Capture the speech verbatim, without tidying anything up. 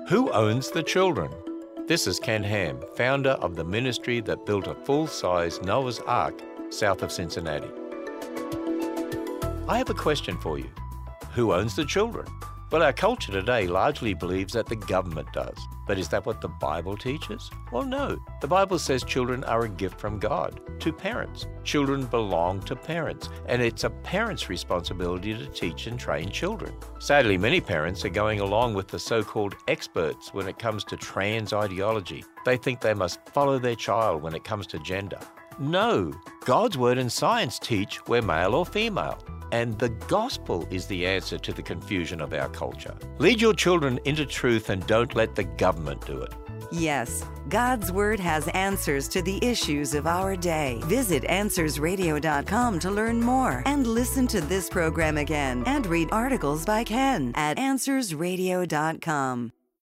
Who owns the children? This is Ken Ham, founder of the ministry that built a full-size Noah's Ark south of Cincinnati. I have a question for you. Who owns the children? Well, our culture today largely believes that the government does. But is that what the Bible teaches? Well, no. The Bible says children are a gift from God to parents. Children belong to parents, and it's a parent's responsibility to teach and train children. Sadly, many parents are going along with the so-called experts when it comes to trans ideology. They think they must follow their child when it comes to gender. No, God's Word and science teach we're male or female. And the gospel is the answer to the confusion of our culture. Lead your children into truth and don't let the government do it. Yes, God's Word has answers to the issues of our day. Visit answers radio dot com to learn more and listen to this program again and read articles by Ken at answers radio dot com.